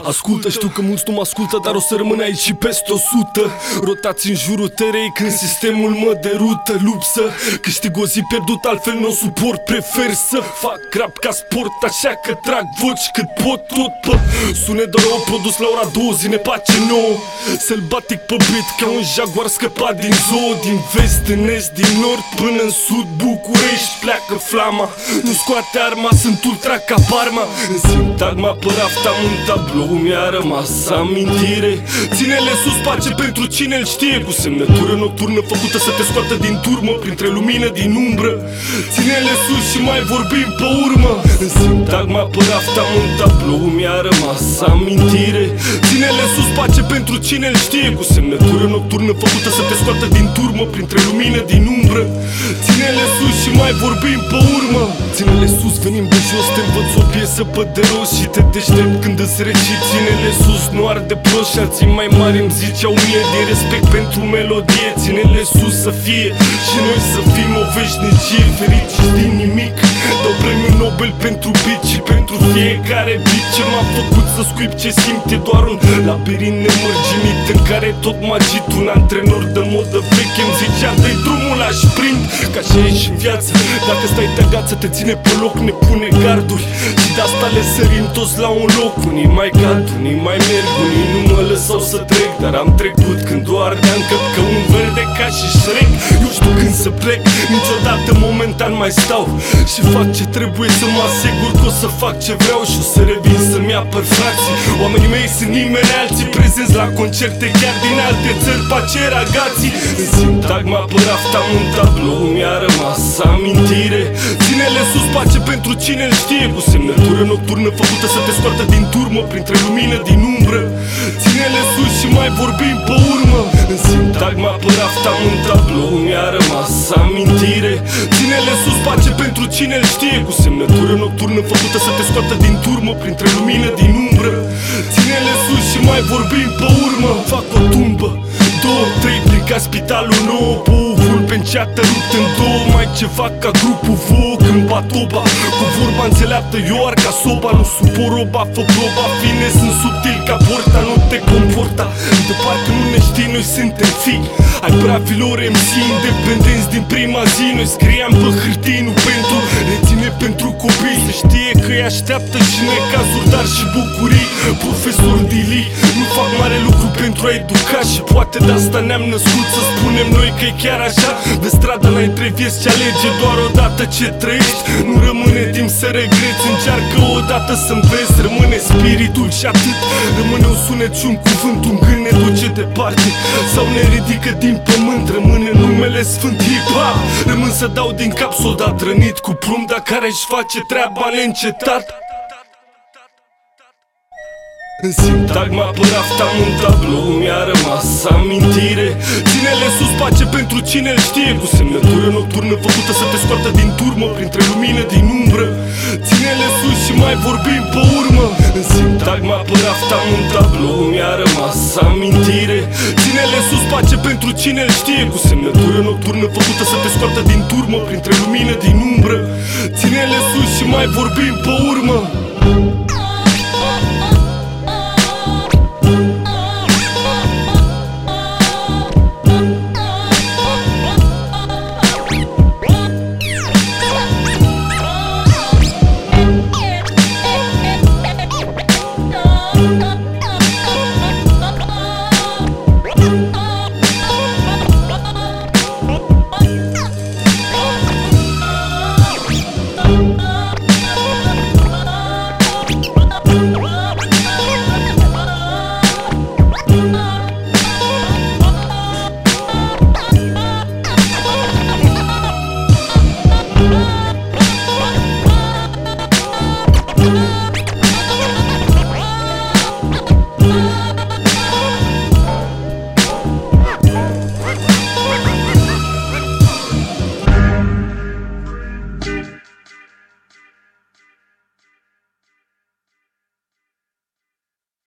Ascultă, știu că mulți nu mă ascultă, dar o să rămân aici și peste 100. Rotați în jurul terei când sistemul mă derută. Lupt să câștig o zi pierdut, altfel nu o suport. Prefer să fac rap ca sport, așa că trag voci cât pot tot pe sunet de rău produs la ora 20, ne pace nouă. Sălbatic pe beat ca un jaguar scăpat din zoo. Din vest în est, din nord până în sud, București pleacă flama. Nu scoate arma, sunt ultra ca Parma. În sintagma pe raft am un tablou, mi-a rămas amintire. Ține-le sus, pace pentru cine îl știe. Cu semnătură nocturnă făcută să te scoată din turmă, printre lumină din umbră. Ține-le sus și mai vorbim pe urmă. În sintagma pe raft am un tablou, mi-a rămas amintire. Ține-le sus, pace pentru cine îl știe. Cu semnătură nocturnă făcută să te scoată din turmă, printre lumină din umbră. Ține-le sus și mai vorbim pe urmă. Ține-le sus, venim de jos, te învăț o piesă pe de rost și te deștept când îți recit. Ține-le sus, nu arde prost și alții mai mari îmi ziceau mie din respect pentru melodie. Ține-le sus să fie și noi să fim o veșnicie, fericiți din nimic. Dau premiul Nobel pentru beat și pentru fiecare beat ce m-a făcut să scuip ce simt. E doar un labirint nemărginit în care tot mă agit. Un antrenor de modă veche îmi zicea dă-i drumul la sprint. Ca așa e și în viață, dacă stai tăgat să te ține pe loc, ne pune garduri. Și de asta le sărim toți la un loc. Unii mai cad, unii mai merg, unii nu mă lăsau să trec. Dar am trecut când doar de-am că un verde ca și Shrek. Eu știu când să plec, niciodată momentan mai stau și fac ce trebuie să mă asigur că o să fac ce vreau și o să revin să-mi apăr frații. Oamenii mei sunt nimeni alții, prezenți la concerte chiar din alte țări, pace ragații. În sintagma pe raft am un tablou, mi-a rămas amintire. Ține-le sus, pace pentru cine îl știe. Cu semnătură nocturnă făcută să te scoată din turmă, printre lumină din umbră. Ține-le sus și mai vorbim pe urmă. În sintagma pe raft am un tablou, mi-a rămas amintire. Ține-le sus, pace pentru cine îl știe. Cu semnătură nocturnă făcută să te scoată din turmă, printre lumină din umbră. Ține-le sus și mai vorbim pe urmă. Fac o tumbă, 2-3 prin ca spitalul nou. Povul pe înceată rupt în două, mai ceva ca grupul Vogue. Când bat oba, cu vorba înțeleaptă eu ar ca soba. Nu supor roba, fă proba, fine sunt subtil ca porta. Nu te comporta, de parcă nu ne știi, noi suntem fii ai bravilor MC independenți din prima zi. Noi scriam pe hârtii, nu pentru reține pentru copii. Se știe că îi așteaptă și necazuri, dar și bucurii. Profesor Dili, nu fac mare lucru pentru a educa. Și poate de asta ne-am născut să spunem noi că e chiar așa. De stradă înainte vieți ce alege doar odată ce trăiești. Nu rămâne timp să regreți, încearcă odată să înveți. Rămâne spiritul și atât, rămâne un sunet și un cuvânt. Un gând ne duce departe sau ne ridică din pământ. Rămâne numele sfânt hip-hop. Rămân să dau din cap soldat rănit cu plumb, dar care își face treaba neîncetat. În sintagma pe raft am un tablou, mi-a rămas amintire. Ține-le sus, pace pentru cine îl știe. Cu semnătură nocturnă făcută să te scoată din turmă, printre lumină din umbră. Ține-le sus și mai vorbim pe urmă. În sintagma pe raft am un tablou, mi-a rămas amintire. Ține-le sus, pace pentru cine îl știe. Cu semnătură nocturnă făcută să te scoată din turmă, printre lumină din umbră. Ține-le sus și mai vorbim pe urmă.